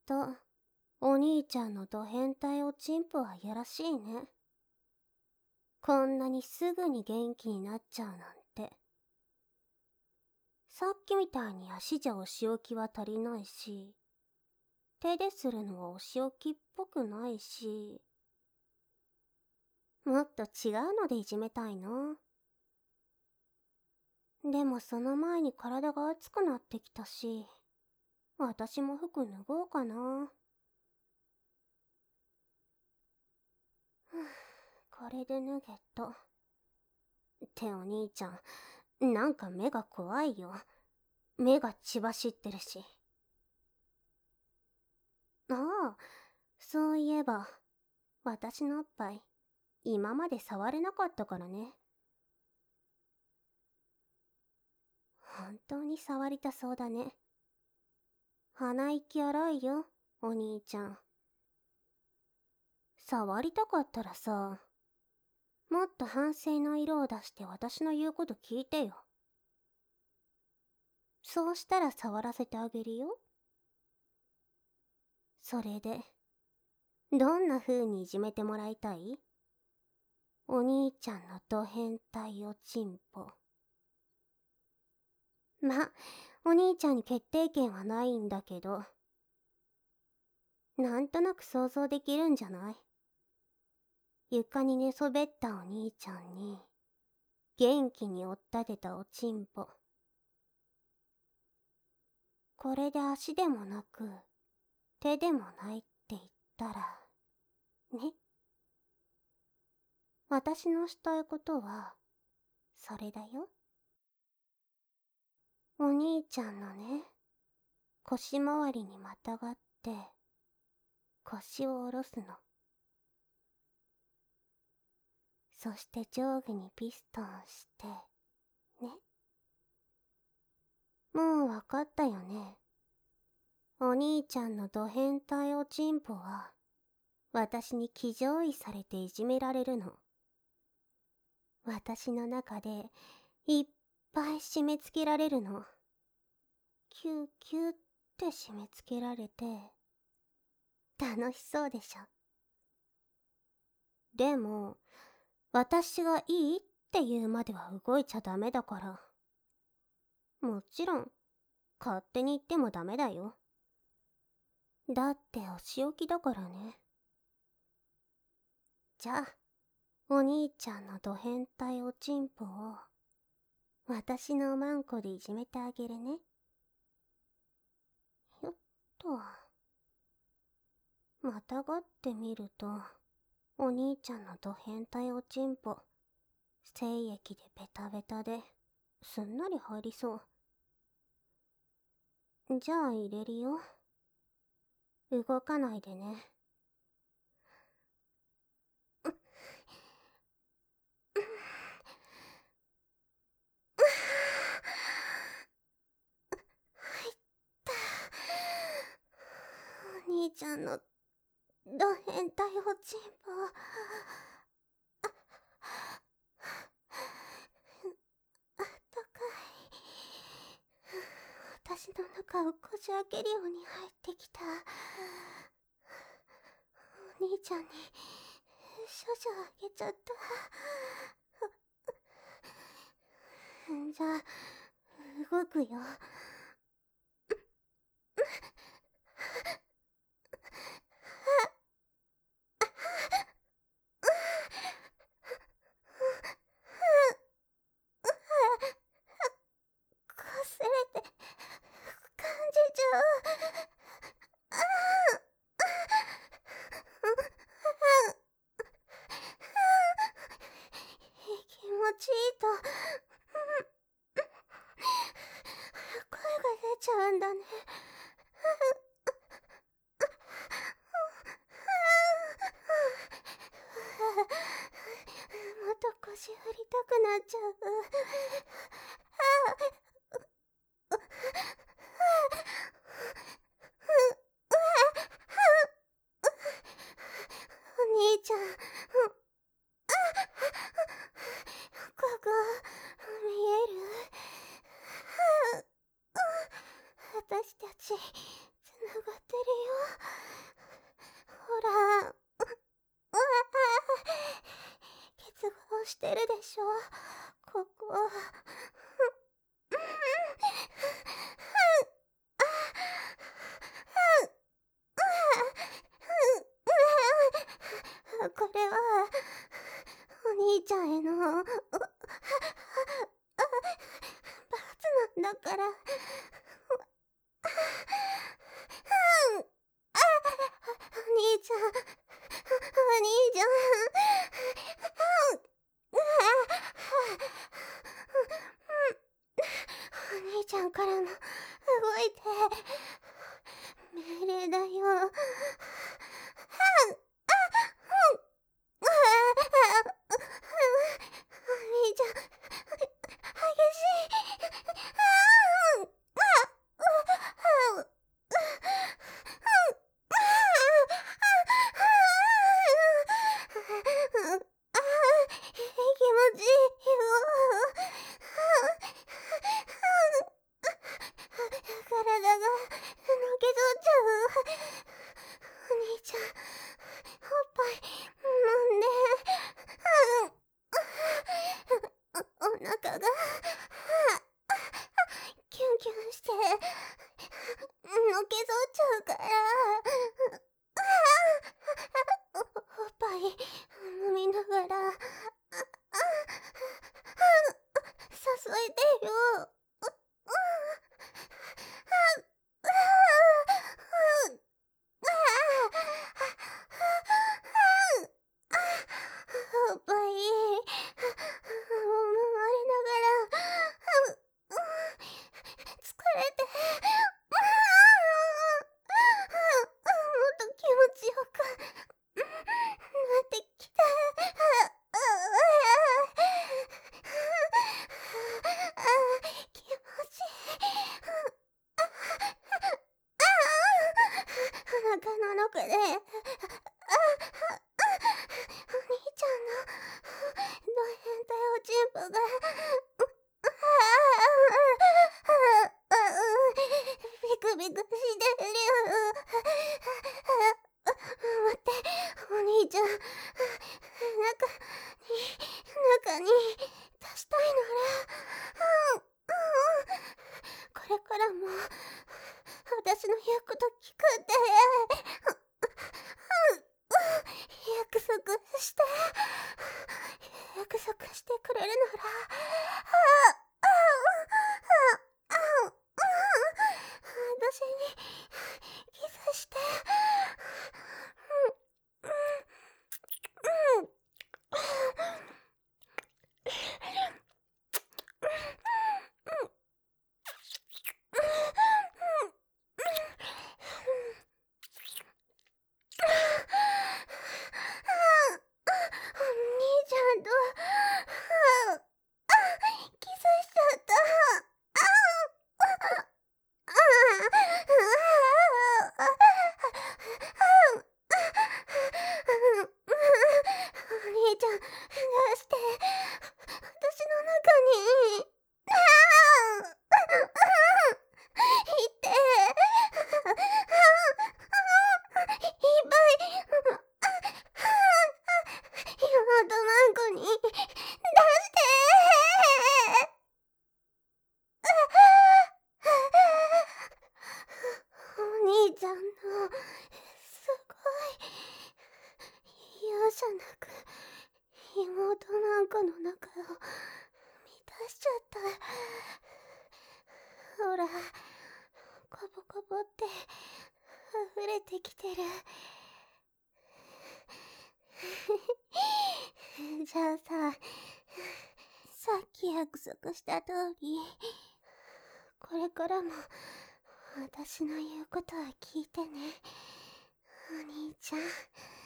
と、お兄ちゃんのド変態おちんぽはやらしいね。こんなにすぐに元気になっちゃうなんて。さっきみたいに足じゃお仕置きは足りないし、手でするのはお仕置きっぽくないし、もっと違うのでいじめたいな。でもその前に体が熱くなってきたし、私も服脱ごうかな。これで脱げと。ってお兄ちゃん、なんか目が怖いよ。目が血走ってるし。ああ、そういえば、私のおっぱい、今まで触れなかったからね。本当に触りたそうだね。鼻息荒いよ、お兄ちゃん。触りたかったらさ、もっと反省の色を出して私の言うこと聞いてよ。そうしたら触らせてあげるよ。それで、どんな風にいじめてもらいたい？お兄ちゃんのド変態おちんぽ。ま、お兄ちゃんに決定権はないんだけど、なんとなく想像できるんじゃない？床に寝そべったお兄ちゃんに、元気に追っ立てたおちんぽ。これで足でもなく、手でもないって言ったら、ね。私のしたいことは、それだよ。お兄ちゃんのね、腰回りにまたがって、腰を下ろすの。そして上下にピストンして、ね。もうわかったよね。お兄ちゃんのド変態おちんぽは、私に騎乗位されていじめられるの。私の中で、いっぱい締め付けられるの。キューキューって締め付けられて、楽しそうでしょ。でも、私がいいって言うまでは動いちゃダメだから。もちろん、勝手に言ってもダメだよ。だってお仕置きだからね。じゃあ、お兄ちゃんのド変態おちんぽを、私のマンコでいじめてあげるね。よっと。またがってみると、お兄ちゃんのド変態おちんぽ、精液でベタベタで、すんなり入りそう。じゃあ入れるよ。動かないでね。お兄ちゃんのド変態おちんぽ。あったかい。私の中をこじ開けるように入ってきた。お兄ちゃんに少々あげちゃった。じゃあ、動くよ。こすれて、感じちゃう。気持ちいいと、声が出ちゃうんだね。もっと腰振りたくなっちゃう。お兄ちゃん、ここ、見える？私たち、つながってるよ。 してるでしょ。ここ。これはお兄ちゃんへの罰なんだから。お兄ちゃん、お兄ちゃん。お兄ちゃんからも動いて。命令だよ。お兄ちゃん、激しい。気持ちいいよ。体がのけぞっちゃう。お兄ちゃん、おっぱい飲んで。お腹がキュンキュンしてのけぞっちゃうから。おっぱい飲みながら誘えてよ。おっぱい揉まれながら疲れてもっと気持ちよくなってきた。気持ちいい。お腹の中でお兄ちゃんのド変態おちんぽがビクビクしてるよ。待って、お兄ちゃん、中に足したいならこれからも私の言うこと聞くって約束してくれるなら私にキスして。お兄ちゃんとキスしちゃった。お兄ちゃん出して私の中にいっていっぱい妹マンコに出してお兄ちゃんのすごい容赦なく妹マンコの中を満たしちゃった。ほら、コボコボって溢れてきてる。じゃあさっき約束した通りこれからも私の言うことは聞いてね、お兄ちゃん。